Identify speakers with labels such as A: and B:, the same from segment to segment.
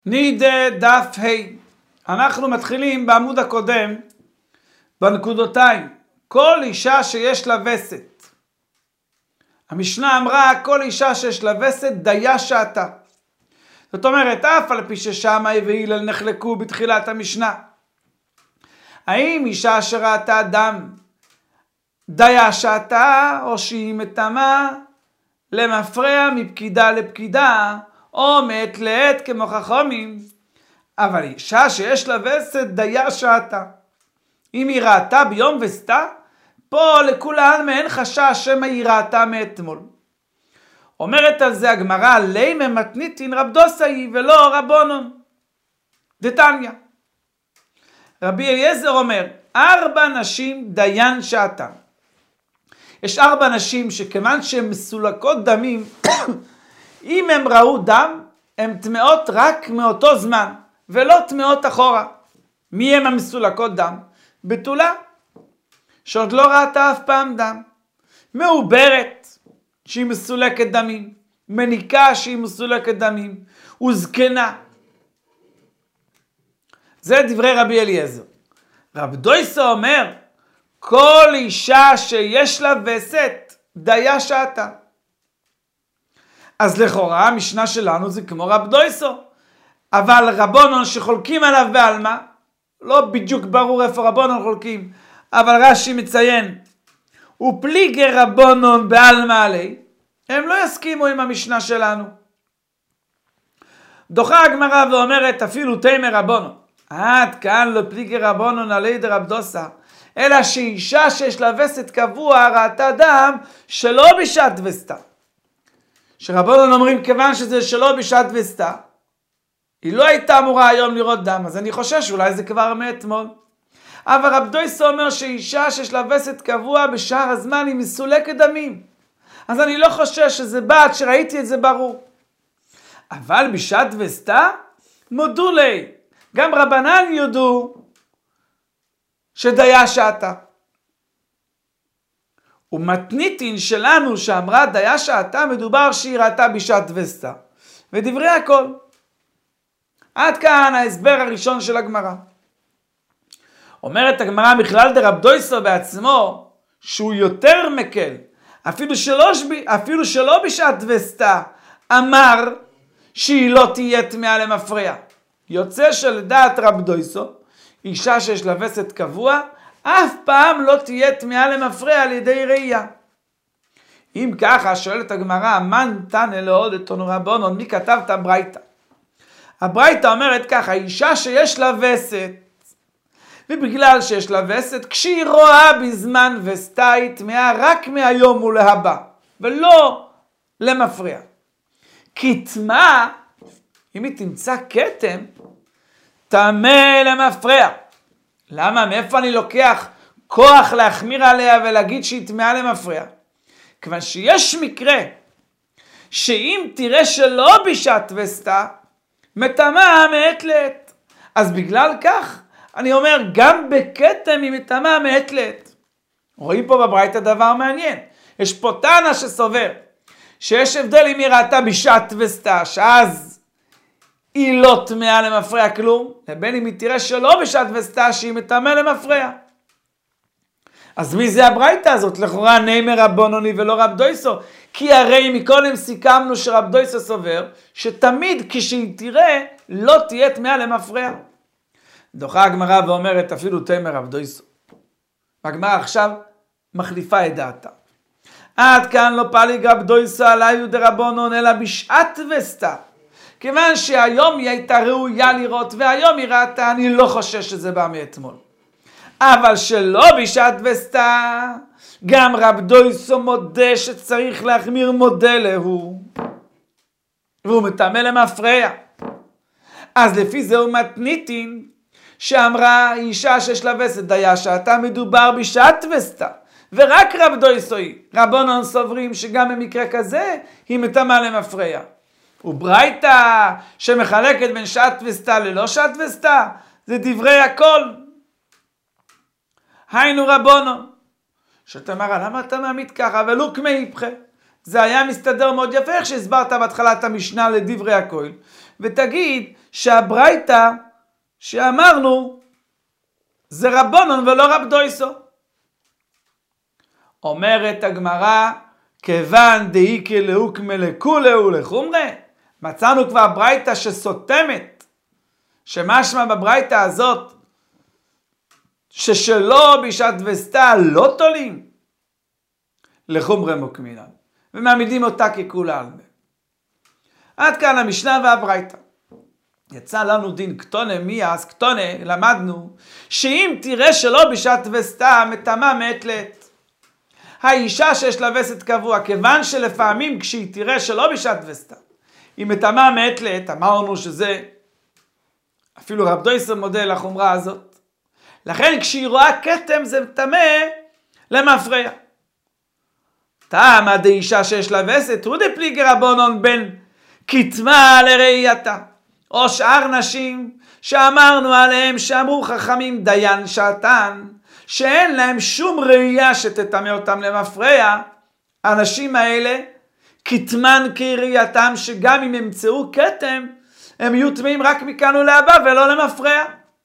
A: נידה דף ה'. אנחנו מתחילים בעמוד הקודם בנקודותיים. כל אישה שיש לה וסת. המשנה אמרה כל אישה שיש לה וסת דיה שעתה. זאת אומרת אף על פי ששמאי והילל נחלקו בתחילת המשנה. האם אישה שראתה דם דיה שעתה או שהיא מטמאה למפרע מפקידה לפקידה או מעת לעת כמו חכמים. אבל אישה שיש לה וסת דיה שעתה. אם היא ראתה ביום וסתה, פה לכולן אין חשש שמא היא ראתה מאתמול. אומרת על זה הגמרא, לימה מתניתין רב דוסה היא ולא רבונון. דתניא. רבי אליעזר אומר, 4 נשים דיין שעתה. יש 4 נשים שכיוון שהן מסולקות דמים, אם הם ראו דם, הן טמאות רק מאותו זמן, ולא טמאות אחורה. מי הם המסולקות דם? בתולה, שעוד לא ראתה אף פעם דם. מעוברת, שהיא מסולקת דמים. מניקה, שהיא מסולקת דמים. וזקנה. זה דברי רבי אליעזר. רב דויסה אומר, כל אישה שיש לה וסת, דיה שעתה. אז לכאורה המשנה שלנו זה כמו רב דויסו. אבל רבונון שחולקים עליו בעלמא, לא בדיוק ברור איפה רבונון חולקים, אבל רש"י מציין, ופליגי רבונון בעלמא עלי, הם לא יסכימו עם המשנה שלנו. דוחה הגמרא ואומרת אפילו תימא רבונון, עד כאן לא פליגי רבונון עלי דרב דוסה, אלא שאישה שיש לה וסת קבוע ראתה דם שלא בשעת וסתה. שרבונון אומרים כיוון שזה שלא בשעת וסתה, היא לא הייתה אמורה היום לראות דם, אז אני חושש אולי זה כבר מאתמול. אבל רב דויסה אומר שאישה שיש לה וסת קבוע בשאר הזמן היא מסולקת דמים. אז אני לא חושש שזה בת שראיתי את זה ברור. אבל בשעת וסתה מודו לי, גם רבנן יודו שדיה שעתה. ומתניתין שלנו שאמרה דיה שעתה מדובר שהיא ראתה בשעת וסתה. ודברי הכל. עד כאן ההסבר הראשון של הגמרא. אומרת הגמרא מכלל דרב דויסה בעצמו שהוא יותר מקל. אפילו שלא בשעת וסתה אמר שהיא לא תהיה טמאה למפרע. יוצא שלדעת רב דויסה אישה שיש לה וסת קבוע אף פעם לא תהיה טמאה למפרע על ידי ראייה. אם ככה שואלת הגמרא, מן תנא לעוד את תנו רבונון, מי כתב את הברייתא? הברייתא אומרת ככה, אישה שיש לה וסת, ובגלל שיש לה וסת, כשהיא רואה בזמן וסתה היא טמאה רק מהיום ולהבא, ולא למפרע. כי טמאה, אם היא תמצא כתם, טמא למפרע. למה? מאיפה אני לוקח כוח להחמיר עליה ולהגיד שהיא טמאה למפרע? כיוון שיש מקרה שאם תראה שלא בשעת וסתה, מטמאה מעת לעת. אז בגלל כך אני אומר גם בכתם היא מטמאה מעת לעת. רואים פה בברייתא דבר מעניין. יש פה תנא שסובר שיש הבדל אם היא ראתה בשעת וסתה, שאז היא לא טמאה למפרע כלום, לבין אם היא תראה שלא בשעת וסתה שהיא מטמאה למפרע. אז מי זה הברייתא הזאת? לכאורה נימא רבונוני ולא רב דויסו. כי הרי מקודם סיכמנו שרב דויסו סובר שתמיד כשהיא תראה לא תהיה טמאה למפרע. דוחה הגמרא ואומרת אפילו תימא רב דויסו. הגמרא עכשיו מחליפה את דעתה. עד כאן לא פליג רב דויסו עליו דרבונון אלא בשעת וסתה. כיוון שהיום היא הייתה ראויה לראות והיום היא ראתה, אני לא חושש שזה בא מאתמול. אבל שלא בשעת וסתה, גם רב דויסו מודה שצריך להחמיר מודה להוא. והוא מטמא למפרע. אז לפי זה הוא מתניתין, שאמרה אישה שיש לה וסת דיה שעתה מדובר בשעת וסתה. ורק רב דויסו היא. רבונון סוברים שגם במקרה כזה היא מטמאה למפרע. וברייתא שמחלקת בין שעת וסתה ללא שעת וסתה, זה דברי הכל. היינו רבונון. שאתה אומר, למה אתה מעמיד ככה? ולא כמי איפכה. זה היה מסתדר מאוד יפה איך שהסברת בהתחלת המשנה לדברי הכל. ותגיד שהברייתא שאמרנו זה רבונון ולא רב דויסו. אומרת הגמרא, כיוון דאיקא להוקמא לכולי ולחומרא, מצאנו כבר ברייתא שסותמת, שמשמע בברייתא הזאת, ששלא בשעת וסתא לא תולים, לחומרא מוקמינן, ומעמידים אותה ככולה על מי. עד כאן המשנה והברייתא. יצא לנו דין קטונה מיאס, קטונה, למדנו, שאם תראה שלא בשעת וסתא, מטמאה מעת לעת. האישה שיש לה וסת קבוע, כיוון שלפעמים כשהיא תראה שלא בשעת וסתא, היא מטמאה מעת לעת, אמרנו שזה, אפילו רב דויסר מודה לחומרה הזאת. לכן כשהיא רואה כתם זה טמא למפרע. טעם דאישה שיש לה וסת, הוא דפליגי רבונון בין כתמה לראייתה. או שאר נשים שאמרנו עליהם שאמרו חכמים דיין שעתן, שאין להם שום ראייה שתטמא אותם למפרע, האנשים האלה כתמן כראייתם, שגם אם ימצאו כתם, הם יהיו טמאים רק מכאן ולהבא ולא למפרע.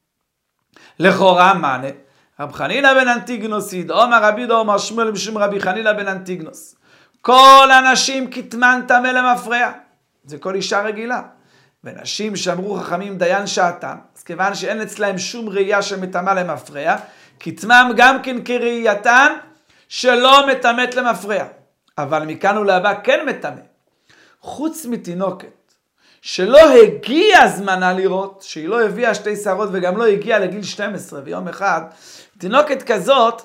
A: לכאורה מענה, רב חנינא בן אנטיגנוס אומר רבי יהודה אומר שמואל משום רבי חנינא בן אנטיגנוס, כל הנשים כתמן טמא למפרע, זה כל אישה רגילה. ונשים שאמרו חכמים דיין שעתן, אז כיוון שאין אצלהם שום ראייה שמטמאה למפרע, כתמם גם כן כראייתן שלא מטמאת למפרע, אבל מכאן ולהבא כן מטמא. חוץ מתינוקת שלא הגיע זמנה לראות, שהיא לא הביאה 2 שערות וגם לא הגיעה לגיל 12 ויום אחד, תינוקת כזאת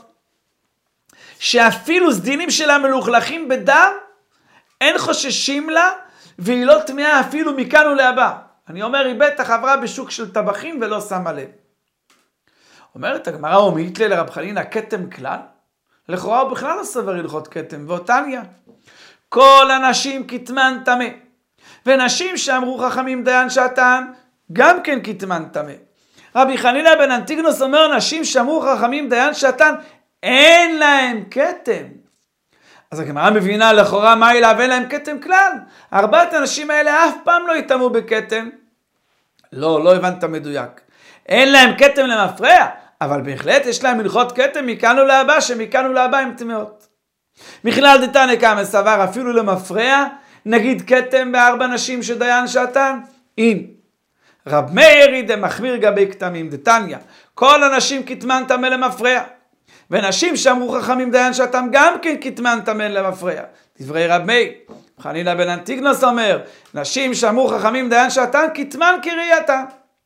A: שאפילו סדינים שלה מלוכלכים בדם, אין חוששים לה, והיא לא טמאה אפילו מכאן ולהבא. אני אומר, היא בטח עברה בשוק של טבחים ולא שמה לב. אומרת הגמרא, ומאית לרב חנינא כתם כלל? לכאורה הוא בכלל לא סבר הלכות כתם, ואותניה. כל הנשים כתמן טמא. ונשים שאמרו חכמים דיין שעתן, גם כן כתמן טמא. רבי חנינא בן אנטיגנוס אומר, נשים שאמרו חכמים דיין שעתן, אין להם כתם. אז הגמרא מבינה לכאורה מה אליו, אין להם כתם כלל. 4 הנשים האלה אף פעם לא יטמאו בכתם. לא הבנת מדויק. אין להם כתם למפרע, אבל בהחלט יש להם הלכות כתם מכאן ולהבא, שמכאן ולהבא הם טמאות. מכלל דתניא קמא סבר אפילו למפרע, נגיד כתם ב4 נשים שדיין שעתן, אם רב מאיר דמחמיר גבי כתמים דתניא, כל הנשים כתמן טמא למפרע, ונשים שאמרו חכמים דיין שעתן גם כן כתמן טמא למפרע. דברי רב מאיר, חנינא בן אנטיגנוס אומר, נשים שאמרו חכמים דיין שעתן כתמן כראייתן,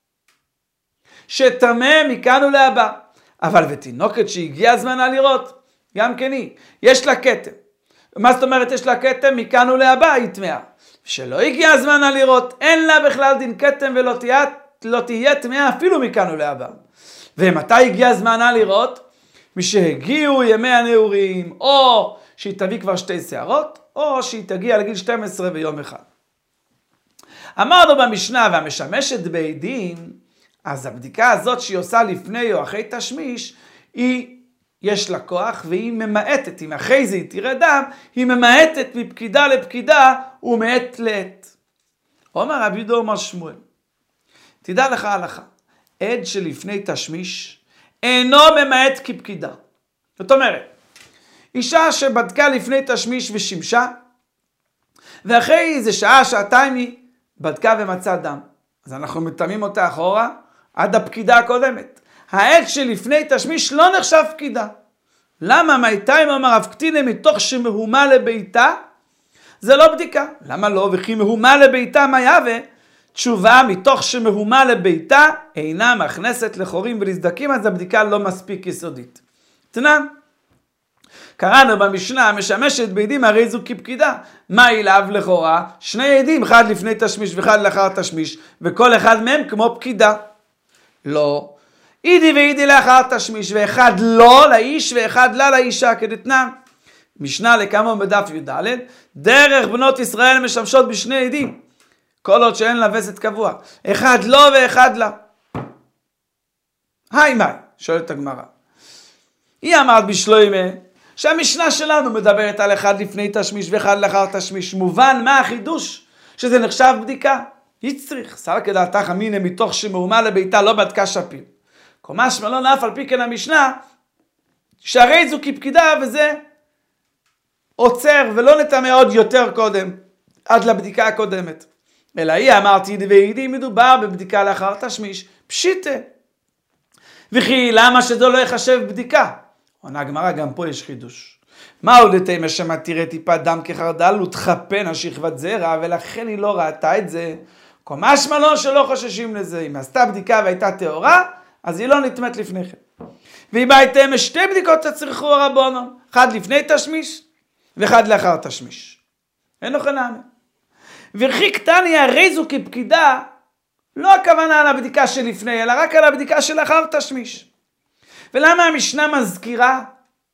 A: שטמא מכאן ולהבא. אבל ותינוקת שהגיע הזמנה לראות, גם כן היא, יש לה כתם. מה זאת אומרת יש לה כתם? מכאן ולהבא היא טמאה. שלא הגיע הזמנה לראות, אין לה בכלל דין כתם ולא תהיה טמאה אפילו מכאן ולהבא. ומתי הגיע הזמנה לראות? משהגיעו ימי הנעורים, או שהיא תביא כבר 2 שערות, או שהיא תגיע לגיל 12 ויום אחד. אמרנו במשנה, והמשמשת בעדים, אז הבדיקה הזאת שהיא עושה לפני או אחרי תשמיש, יש לה כוח והיא ממעטת, אם אחרי זה היא תראה דם, היא ממעטת מפקידה לפקידה ומעת לעת. אומר רבי יהודה אומר שמואל, תדע לך הלכה, עד שלפני תשמיש אינו ממעט כפקידה. זאת אומרת, אישה שבדקה לפני תשמיש ושימשה, ואחרי איזה שעה, שעתיים היא בדקה ומצאה דם. אז אנחנו מטמאים אותה אחורה עד הפקידה הקודמת. העד שלפני תשמיש לא נחשב פקידה. למה? מהייתיים אמר רב קטינא מתוך שמהומה לביתה, זה לא בדיקה. למה לא? וכי מהומה לביתה מה יהווה? תשובה, מתוך שמהומה לביתה אינה מכנסת לחורים ולסדקים, אז הבדיקה לא מספיק יסודית. תנן, קראנו במשנה, משמשת בעדים הרי זו כפקידה. מה אליו לכאורה? 2 עדים, אחד לפני תשמיש ואחד לאחר תשמיש, וכל אחד מהם כמו פקידה. לא. אידי ואידי לאחר תשמיש, ואחד לא לאיש ואחד לה לאישה, כדתנן. משנה לכמה בדף י"ד, דרך בנות ישראל משמשות ב2 עדים, כל עוד שאין לה וסת קבוע. אחד לא ואחד לה. היי מאי, שואלת הגמרא. היא אמרת בשלוימה, שהמשנה שלנו מדברת על אחד לפני תשמיש ואחד לאחר תשמיש. מובן מה החידוש? שזה נחשב בדיקה. יצריך, סלקא דעתך אמינא מתוך שמהומה לביתה לא בדקה שפיר. קומש מלון אף על פי כן המשנה, שהרי זו כפקידה וזה עוצר ולא נטמא עוד יותר קודם, עד לבדיקה הקודמת. אלא היא אמרתי דבעידי מדובר בבדיקה לאחר תשמיש, פשיטה. וכי למה שזו לא יחשב בדיקה? עונה הגמרא, גם פה יש חידוש. מהו דתימה שמה תראה טיפת דם כחרדל ותחפנה שכבת זרע, ולכן היא לא ראתה את זה. קומש מלון שלא חוששים לזה. אם עשתה בדיקה והייתה טהורה, אז היא לא נטמאת לפני כן. ואם הייתם שתי בדיקות תצריכו רבונון, אחד לפני תשמיש ואחד לאחר תשמיש. אין לכם נעמה. וכי קטני הרי זו כפקידה, לא הכוונה על הבדיקה שלפני, אלא רק על הבדיקה שלאחר תשמיש. ולמה המשנה מזכירה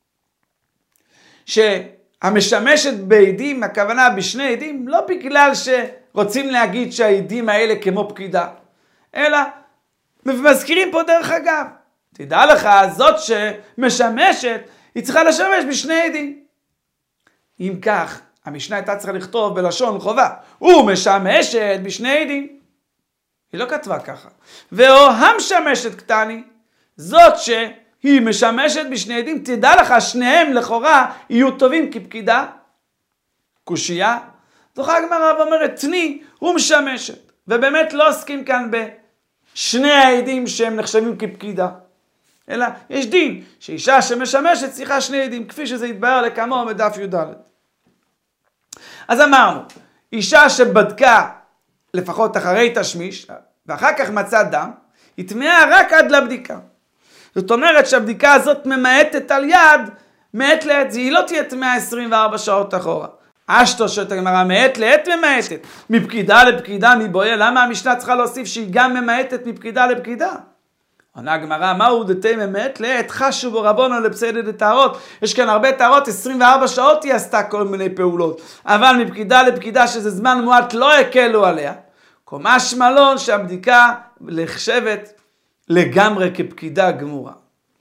A: שהמשמשת בעדים, הכוונה בשני עדים, לא בגלל שרוצים להגיד שהעדים האלה כמו פקידה, אלא מזכירים פה דרך אגב. תדע לך, זאת שמשמשת, היא צריכה לשמש בשני עדים. אם כך, המשנה הייתה צריכה לכתוב בלשון חובה, ומשמשת בשני עדים. היא לא כתבה ככה. ואו המשמשת קטני, זאת שהיא משמשת בשני עדים, תדע לך, שניהם לכאורה יהיו טובים כפקידה. קושייה. זוכה הגמרא ואומרת, תני, הוא משמשת. ובאמת לא עוסקים כאן בשני העדים שהם נחשבים כפקידה. אלא יש דין שאישה שמשמשת צריכה שני עדים, כפי שזה יתבהר לכמו בדף י"ד. אז אמרנו, אישה שבדקה לפחות אחרי תשמיש, ואחר כך מצא דם, היא טמאה רק עד לבדיקה. זאת אומרת שהבדיקה הזאת ממעטת על יד, מעת לעת, היא לא תהיה טמאה 24 שעות אחורה. אשתו שאת הגמרא, מעת לעת ממעטת, מפקידה לפקידה, מבויה, למה המשנה צריכה להוסיף שהיא גם ממעטת מפקידה לפקידה? עונה הגמרא, מהו דתימה מעת לעת חשו בו רבונו לפסיידא דטהרות. יש כאן הרבה טהרות, 24 שעות היא עשתה כל מיני פעולות, אבל מפקידה לפקידה שזה זמן מועט לא הקלו עליה. קומש מלון שהבדיקה נחשבת לגמרי כפקידה גמורה.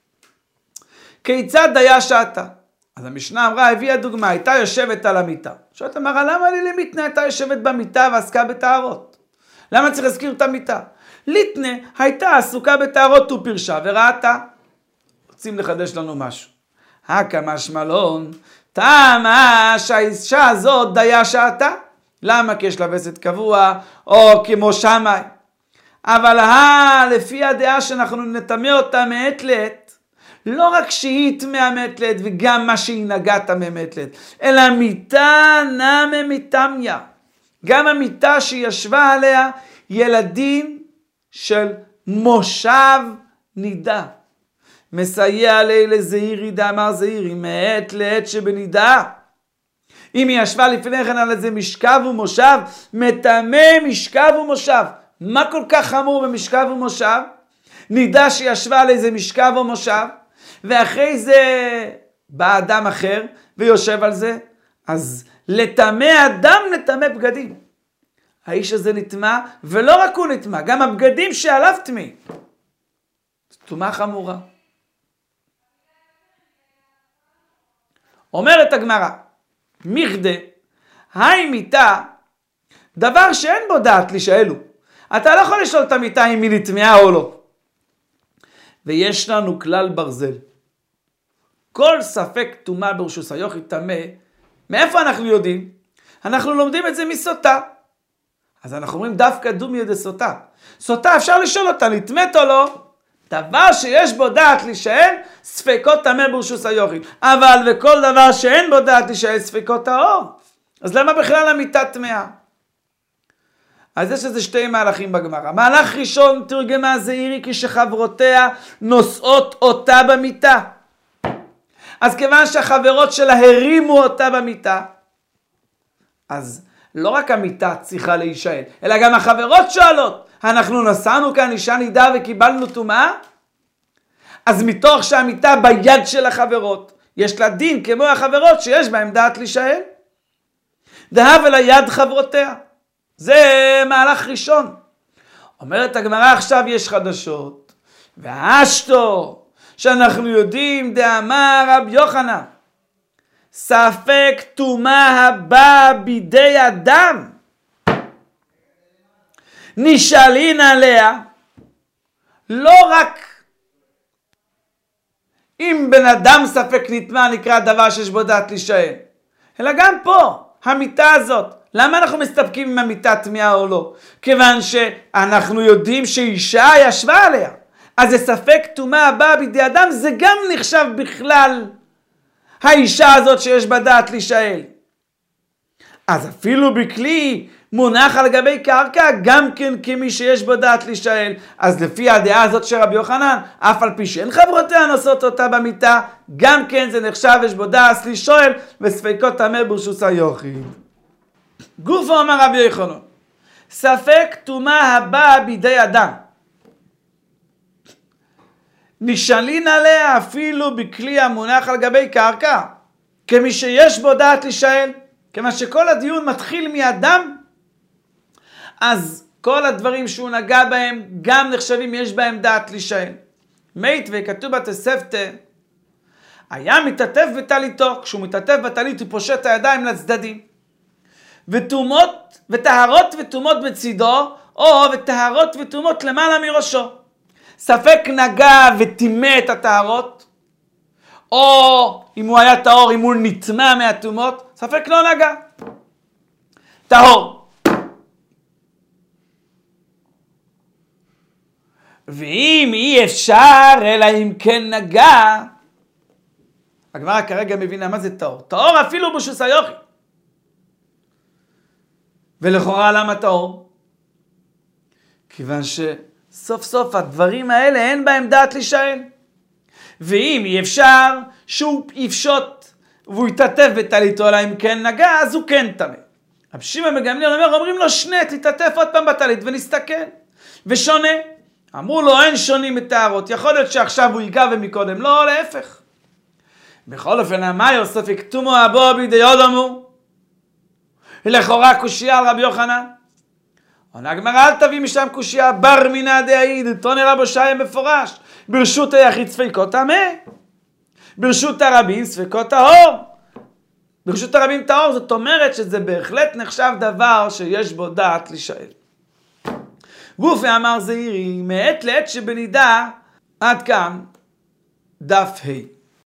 A: כיצד היה שעתה? אז המשנה אמרה, הביאה דוגמה, הייתה יושבת על המיטה. שואלת אמרה, למה לי למיתנה הייתה יושבת במיטה ועסקה בטהרות? למה צריך להזכיר את המיטה? ליתנה הייתה עסוקה בטהרות ופרשה וראתה. רוצים לחדש לנו משהו. הקמש מלון, טעמה שהאישה הזאת דיה שעתה. למה? כי יש לה וסת קבוע, או כמו שמאי. אבל לפי הדעה שאנחנו נטמא אותה מעת לעת, לא רק שהיא טמאה מעת לעת וגם מה שהיא נגעת מעת לעת, אלא מיטה נמה מטמיה. גם המיטה שישבה עליה ילדים של מושב נידה. מסייע לי לזהירי דאמר זהירי, מעת לעת שבנידה. אם היא ישבה לפני כן על איזה משכב ומושב, מטמא משכב ומושב. מה כל כך חמור במשכב ומושב? נידה שישבה על איזה משכב ומושב, ואחרי זה בא אדם אחר ויושב על זה, אז לטמא אדם לטמא בגדים. האיש הזה נטמא, ולא רק הוא נטמא, גם הבגדים שעליו טמאים. טומאה חמורה. אומרת הגמרא, מכדה, היי מיטה, דבר שאין בו דעת לשאלו. אתה לא יכול לשאול את המיטה אם היא נטמאה או לא. ויש לנו כלל ברזל. כל ספק טומאה ברשוס היוכי טמא, מאיפה אנחנו יודעים? אנחנו לומדים את זה מסוטה. אז אנחנו אומרים דווקא דומיה דסוטה. סוטה אפשר לשאול אותה, נטמאת או לא? דבר שיש בו דעת להישאל, ספקות טמא ברשוס היוכי. אבל וכל דבר שאין בו דעת להישאל, ספקות טהור. אז למה בכלל המיטה טמאה? אז יש איזה שתי מהלכים בגמרא. מהלך ראשון תרגמה זעירי כשחברותיה נושאות אותה במיטה. אז כיוון שהחברות שלה הרימו אותה במיטה, אז לא רק המיטה צריכה להישאל, אלא גם החברות שואלות, אנחנו נסענו כאן אישה נידה וקיבלנו טומאה? אז מתוך שהמיטה ביד של החברות, יש לה דין כמו החברות שיש בהם דעת להישאל. דהב אל היד חברותיה. זה מהלך ראשון. אומרת הגמרא, עכשיו יש חדשות. והאשתו, שאנחנו יודעים, דאמר רבי יוחנן, ספק טומאה הבאה בידי אדם. נשאלין עליה, לא רק אם בן אדם ספק נטמע נקרא דבר שיש בו דעת להישאל, אלא גם פה, המיטה הזאת. למה אנחנו מסתפקים עם המיטה תמיעה או לא? כיוון שאנחנו יודעים שאישה ישבה עליה. אז זה ספק טומאה הבאה בידי אדם, זה גם נחשב בכלל האישה הזאת שיש בה דעת להישאל. אז אפילו בכלי מונח על גבי קרקע, גם כן כמי שיש בו דעת להישאל. אז לפי הדעה הזאת של רבי יוחנן, אף על פי שאין חברותיה נושאות אותה במיטה, גם כן זה נחשב יש בו דעת להישאל, וספקות טמא ברשות היחיד. גופו אמר רבי יוחנן, ספק טומאה הבאה בידי אדם, נשאלין עליה אפילו בכלי המונח על גבי קרקע, כמי שיש בו דעת להישאל. כיוון שכל הדיון מתחיל מאדם, אז כל הדברים שהוא נגע בהם גם נחשבים יש בהם דעת להישאל. מית וכתוב בתוספתא, היה מתעטף בטליתו, כשהוא מתעטף בטלית הוא פושט הידיים לצדדים, וטהרות וטומאות בצידו, או וטהרות וטומאות למעלה מראשו. ספק נגע וטימא את הטהרות, או אם הוא היה טהור, אם הוא נטמא מהטומאות, ספק לא נגע. טהור. ואם אי אפשר, אלא אם כן נגע, הגמרא כרגע מבינה מה זה טהור. טהור אפילו ברשות היחיד. ולכאורה למה טהור? כיוון שסוף סוף הדברים האלה אין בהם דעת להישאל. ואם אי אפשר שהוא יפשוט והוא יתעטף בטליתו, אלא אם כן נגע, אז הוא כן טמא. רבי שמעון בן גמליאל אומרים לו שנה, תתעטף עוד פעם בטלית ונסתכל. ושונה. אמרו לו אין שונים מטהרות, יכול להיות שעכשיו הוא ייגע ומקודם, לא, להפך. בכל אופן, המאי ספק טומאה הבאה בידי אדם, לכאורה קושיה על רבי יוחנן. עונה הגמרא, אל תביא משם קושיה, בר מינא דעיד, תוני רבו שיה מפורש, ברשות היחיד ספקות טמא, ברשות הרבים ספקות טהור. ברשות הרבים טהור, זאת אומרת שזה בהחלט נחשב דבר שיש בו דעת להישאל. גופי אמר זעירי, מעת לעת שבנידה, עד כאן דף ה'.